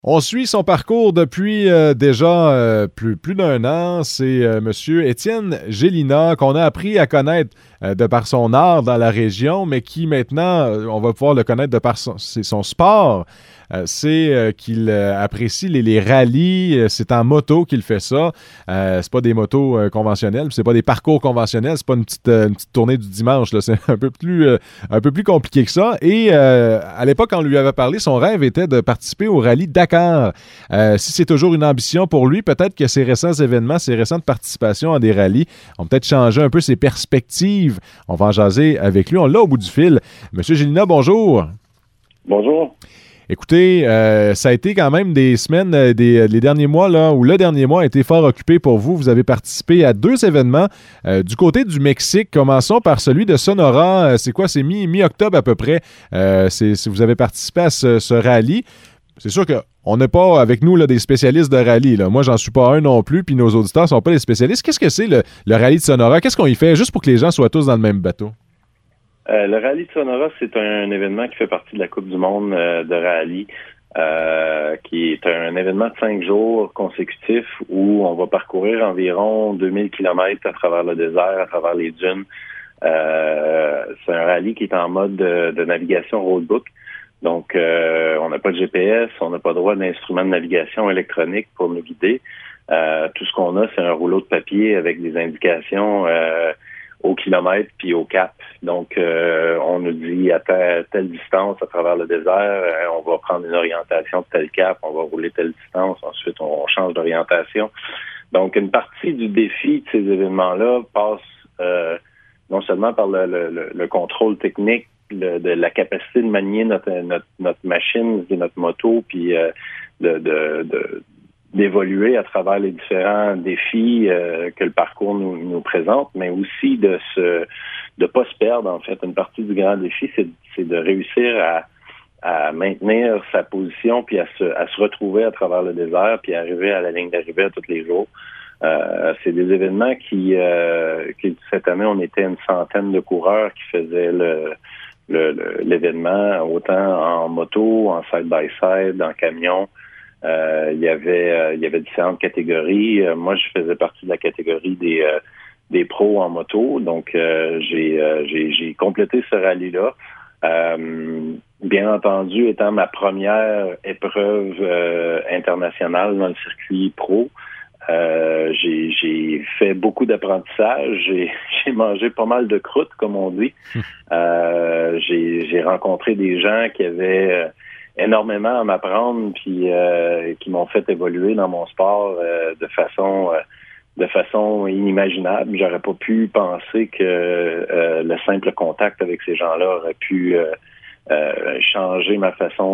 On suit son parcours depuis déjà plus d'un an. C'est Monsieur Étienne Gélina qu'on a appris à connaître de par son art dans la région, mais qui maintenant, on va pouvoir le connaître de par son sport. C'est qu'il apprécie les rallyes. C'est en moto qu'il fait ça. C'est pas des motos conventionnelles, c'est pas des parcours conventionnels, c'est pas une petite tournée du dimanche. Là. C'est un peu plus compliqué que ça. Et à l'époque, quand on lui avait parlé, son rêve était de participer au rallye Dakar. Si c'est toujours une ambition pour lui, peut-être que ces récents événements, ces récentes participations à des rallyes ont peut-être changé un peu ses perspectives. On va en jaser avec lui. On l'a au bout du fil. Monsieur Gélina, bonjour. Bonjour. Écoutez, ça a été quand même des semaines, les derniers mois, là, où le dernier mois a été fort occupé pour vous. Vous avez participé à 2 événements du côté du Mexique. Commençons par celui de Sonora. C'est quoi? C'est mi-octobre à peu près. Vous avez participé à ce rallye. C'est sûr qu'on n'est pas avec nous là, des spécialistes de rallye. Là. Moi, j'en suis pas un non plus, puis nos auditeurs ne sont pas des spécialistes. Qu'est-ce que c'est le rallye de Sonora? Qu'est-ce qu'on y fait, juste pour que les gens soient tous dans le même bateau? Le rallye de Sonora, c'est un événement qui fait partie de la Coupe du monde de rallye, qui est un événement de 5 jours consécutifs où on va parcourir environ 2000 kilomètres à travers le désert, à travers les dunes. C'est un rallye qui est en mode de navigation roadbook. Donc, on n'a pas de GPS, on n'a pas droit d'instruments de navigation électronique pour nous guider. Tout ce qu'on a, c'est un rouleau de papier avec des indications au kilomètre puis au cap. Donc, on nous dit à telle distance à travers le désert, on va prendre une orientation de tel cap, on va rouler telle distance, ensuite on change d'orientation. Donc, une partie du défi de ces événements-là passe non seulement par le contrôle technique de la capacité de manier notre machine et notre moto, puis d'évoluer à travers les différents défis que le parcours nous présente, mais aussi de pas se perdre, en fait. Une partie du grand défi, c'est de réussir à maintenir sa position, puis à se retrouver à travers le désert, puis arriver à la ligne d'arrivée à tous les jours. C'est des événements qui cette année, on était une centaine de coureurs qui faisaient l'événement, autant en moto, en side-by-side, en camion. Il y avait différentes catégories. Moi, je faisais partie de la catégorie des pros en moto. Donc, j'ai complété ce rallye-là. Bien entendu, étant ma première épreuve internationale dans le circuit pro, j'ai fait beaucoup d'apprentissage. J'ai mangé pas mal de croûtes, comme on dit. J'ai rencontré des gens qui avaient énormément à m'apprendre, puis qui m'ont fait évoluer dans mon sport de façon inimaginable. J'aurais pas pu penser que le simple contact avec ces gens-là aurait pu changer ma façon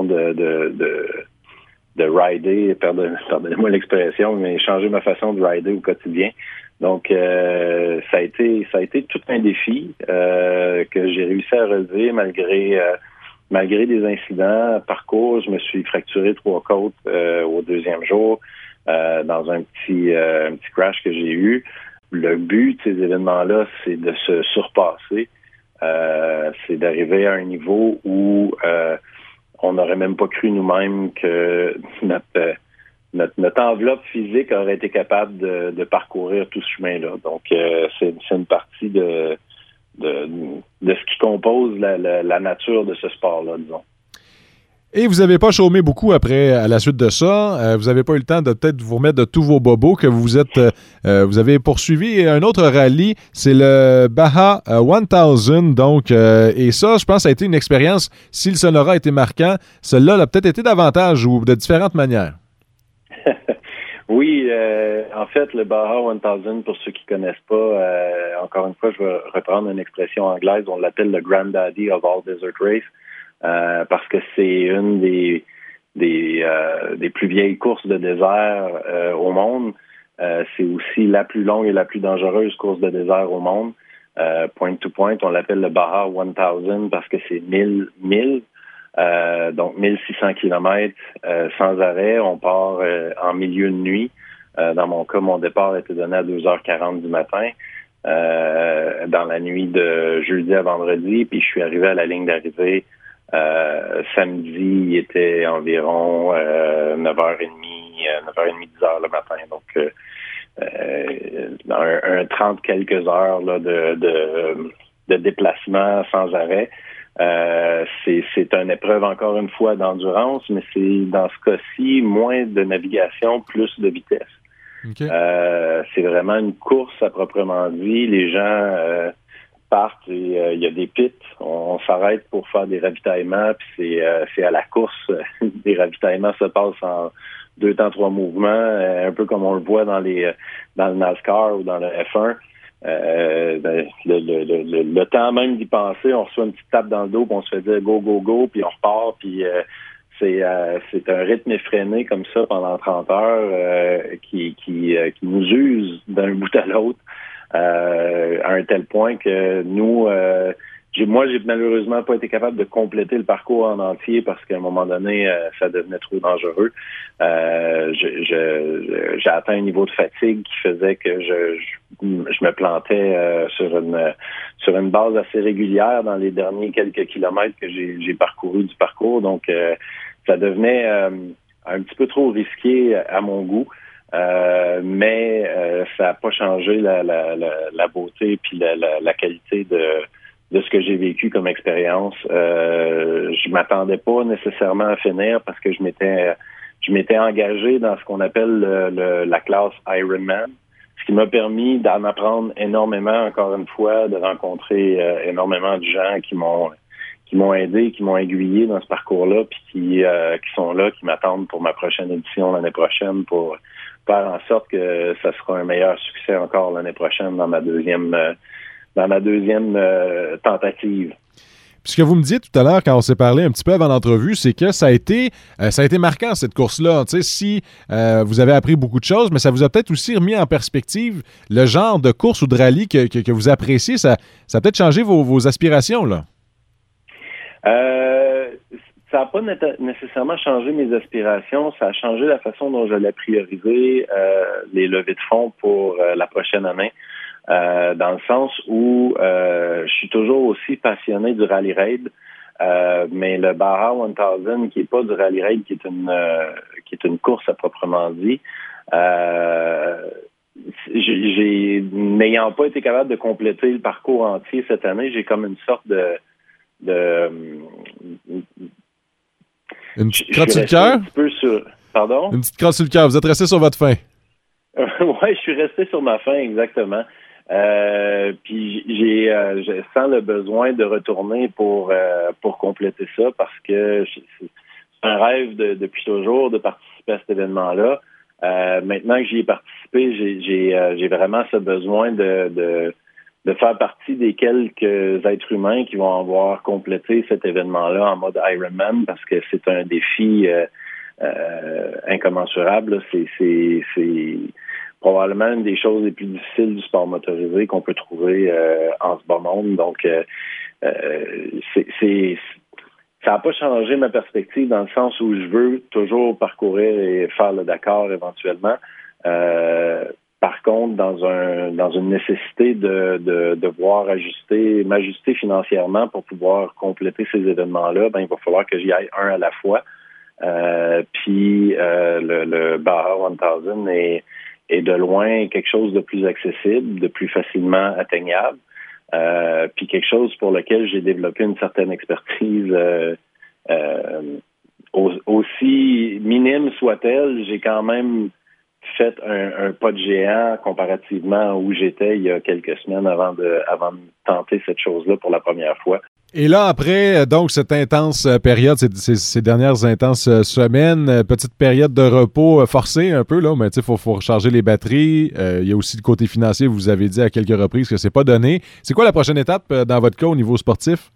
de rider, pardonnez-moi l'expression, mais changer ma façon de rider au quotidien. Donc, ça a été tout un défi que j'ai réussi à relever malgré des incidents. Parcours, je me suis fracturé 3 côtes au 2e jour dans un petit crash que j'ai eu. Le but de ces événements-là, c'est de se surpasser. C'est d'arriver à un niveau où on n'aurait même pas cru nous-mêmes que notre enveloppe physique aurait été capable de parcourir tout ce chemin-là. Donc, c'est une partie de ce qui compose la nature de ce sport-là, disons. Et vous n'avez pas chômé beaucoup à la suite de ça. Vous n'avez pas eu le temps de peut-être vous remettre de tous vos bobos que vous avez poursuivi un autre rallye, c'est le Baja 1000. Donc, et ça, je pense, ça a été une expérience. Si le Sonora a été marquant, celui-là a peut-être été davantage ou de différentes manières. Oui, en fait, le Baja 1000, pour ceux qui connaissent pas, encore une fois, je vais reprendre une expression anglaise, on l'appelle le Granddaddy of all desert race. Parce que c'est une des plus vieilles courses de désert au monde. C'est aussi la plus longue et la plus dangereuse course de désert au monde. Point to point, on l'appelle le Baja 1000 parce que c'est 1000 milles, donc 1600 kilomètres sans arrêt. On part en milieu de nuit. Dans mon cas, mon départ était donné à 2h40 du matin. Dans la nuit de jeudi à vendredi, puis je suis arrivé à la ligne d'arrivée Samedi, il était environ 9h30, 10h le matin. Donc, un 30 quelques heures là, de déplacement sans arrêt. C'est une épreuve, encore une fois, d'endurance, mais c'est, dans ce cas-ci, moins de navigation, plus de vitesse. Okay. C'est vraiment une course à proprement dit. Les gens partent et il y a des pits. On s'arrête pour faire des ravitaillements, puis c'est à la course. Les ravitaillements se passent en 2 temps, 3 mouvements, un peu comme on le voit dans le NASCAR ou dans le F1. Le temps même d'y penser, on reçoit une petite tape dans le dos, puis on se fait dire go, go, go, puis on repart, puis c'est un rythme effréné comme ça pendant 30 heures qui nous use d'un bout à l'autre à un tel point que nous, moi, j'ai malheureusement pas été capable de compléter le parcours en entier parce qu'à un moment donné, ça devenait trop dangereux. J'ai atteint un niveau de fatigue qui faisait que je me plantais sur une base assez régulière dans les derniers quelques kilomètres que j'ai parcouru du parcours. Donc, ça devenait un petit peu trop risqué à mon goût. Mais ça n'a pas changé la beauté puis la qualité de ce que j'ai vécu comme expérience. Je m'attendais pas nécessairement à finir parce que je m'étais engagé dans ce qu'on appelle la classe Ironman, ce qui m'a permis d'en apprendre énormément, encore une fois, de rencontrer énormément de gens qui m'ont aidé, qui m'ont aiguillé dans ce parcours-là, puis qui sont là, qui m'attendent pour ma prochaine édition l'année prochaine pour faire en sorte que ça sera un meilleur succès encore l'année prochaine dans ma deuxième tentative. Puis ce que vous me disiez tout à l'heure quand on s'est parlé un petit peu avant l'entrevue, c'est que ça a été marquant cette course-là. Tu sais, si vous avez appris beaucoup de choses, mais ça vous a peut-être aussi remis en perspective le genre de course ou de rallye que vous appréciez. Ça a peut-être changé vos aspirations, là. Ça n'a pas nécessairement changé mes aspirations. Ça a changé la façon dont j'allais prioriser les levées de fonds pour la prochaine année. Dans le sens où je suis toujours aussi passionné du rallye raid, mais le Baja 1000 qui est pas du rallye raid, qui est une course à proprement dit, n'ayant pas été capable de compléter le parcours entier cette année, j'ai comme une sorte de une petite crotte sur le cœur? Pardon? Une petite crotte sur le cœur. Vous êtes resté sur votre faim. Oui, je suis resté sur ma faim, exactement. Puis je sens le besoin de retourner pour compléter ça parce que c'est un rêve depuis toujours de participer à cet événement-là. Maintenant que j'y ai participé, j'ai vraiment ce besoin de faire partie des quelques êtres humains qui vont avoir complété cet événement-là en mode Ironman parce que c'est un défi incommensurable. C'est probablement une des choses les plus difficiles du sport motorisé qu'on peut trouver en ce bas monde. Donc, ça n'a pas changé ma perspective dans le sens où je veux toujours parcourir et faire le Dakar éventuellement. Par contre, dans une nécessité de devoir m'ajuster financièrement pour pouvoir compléter ces événements-là, il va falloir que j'y aille un à la fois. Puis le Baja 1000 est de loin quelque chose de plus accessible, de plus facilement atteignable, puis quelque chose pour lequel j'ai développé une certaine expertise aussi minime soit-elle. J'ai quand même fait un pas de géant comparativement à où j'étais il y a quelques semaines avant de tenter cette chose-là pour la première fois. Et là, après, donc, cette intense période, ces dernières intenses semaines, petite période de repos forcée un peu, là, mais tu sais, faut recharger les batteries. Il y a aussi le côté financier, vous avez dit à quelques reprises que c'est pas donné. C'est quoi la prochaine étape dans votre cas au niveau sportif?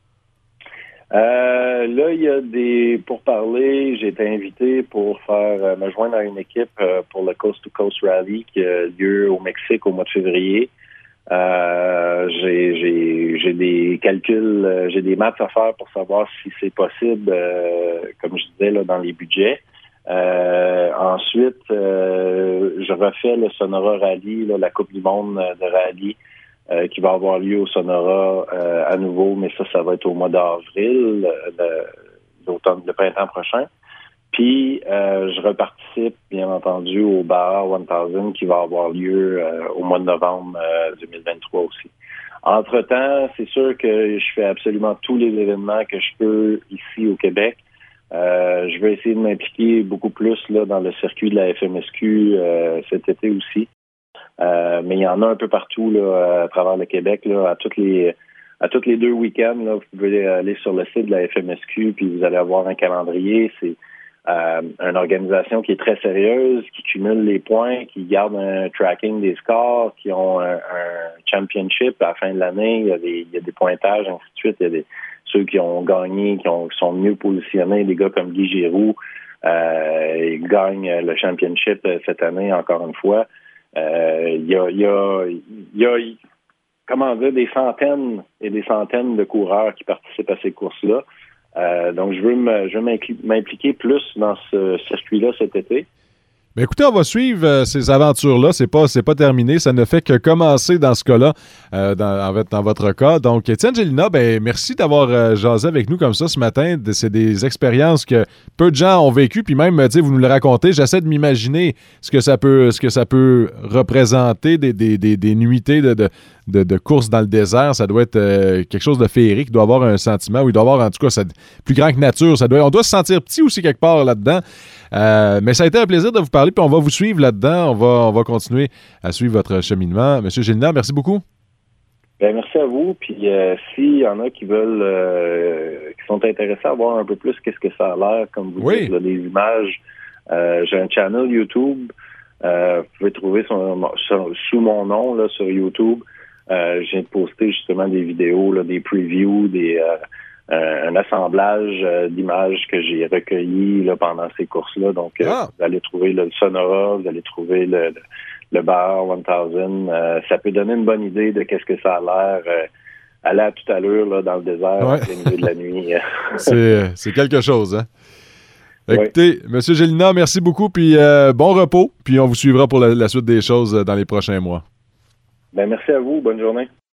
Là, il y a des pourparlers. J'ai été invité pour me joindre à une équipe pour le Coast to Coast Rally qui a lieu au Mexique au mois de février. J'ai des calculs, j'ai des maths à faire pour savoir si c'est possible, comme je disais là, dans les budgets. Ensuite, je refais le Sonora Rally, là, la Coupe du monde de rallye qui va avoir lieu au Sonora à nouveau, mais ça va être au mois d'avril, le printemps prochain. Puis, je reparticipe, bien entendu, au Bar 1000 qui va avoir lieu au mois de novembre 2023 aussi. Entre-temps, c'est sûr que je fais absolument tous les événements que je peux ici au Québec. Je vais essayer de m'impliquer beaucoup plus là dans le circuit de la FMSQ cet été aussi. Mais il y en a un peu partout là, à travers le Québec. Là, à tous les 2 week-ends, là, vous pouvez aller sur le site de la FMSQ, puis vous allez avoir un calendrier. C'est une organisation qui est très sérieuse, qui cumule les points, qui garde un tracking des scores, qui ont un championship à la fin de l'année. Il y a des pointages, ainsi de suite. Il y a ceux qui ont gagné, qui sont mieux positionnés, des gars comme Guy Giroux. Ils gagnent le championship cette année, encore une fois. Il y a comment dire, des centaines et des centaines de coureurs qui participent à ces courses-là. Donc, je veux m'impliquer plus dans ce circuit-là cet été. Bien, écoutez, on va suivre ces aventures-là. C'est pas terminé. Ça ne fait que commencer dans ce cas-là, dans votre cas. Donc, Étienne Gélina, ben merci d'avoir jasé avec nous comme ça ce matin. C'est des expériences que peu de gens ont vécues. Puis même, vous nous le racontez. J'essaie de m'imaginer ce que ça peut représenter des nuitées de course dans le désert. Ça doit être quelque chose de féerique. Il doit avoir un sentiment où il doit avoir, en tout cas, plus grand que nature. On doit se sentir petit aussi quelque part là-dedans. Mais ça a été un plaisir de vous parler, puis on va vous suivre là-dedans. On va continuer à suivre votre cheminement. Monsieur Gélina, merci beaucoup. Bien, merci à vous. Puis s'il y en a qui veulent, qui sont intéressés à voir un peu plus qu'est-ce que ça a l'air, comme vous dites, là, des images, j'ai un channel YouTube. Vous pouvez trouver sous mon nom là, sur YouTube. Je viens de poster justement des vidéos, là, des previews, un assemblage d'images que j'ai recueillies là, pendant ces courses-là. Donc, vous allez trouver le Sonora, vous allez trouver le Bar 1000. Ça peut donner une bonne idée de qu'est-ce que ça a l'air aller à toute allure là, dans le désert au milieu de la nuit. C'est quelque chose, hein? Écoutez, M. Gélina, merci beaucoup, puis bon repos, puis on vous suivra pour la suite des choses dans les prochains mois. Bien, merci à vous. Bonne journée.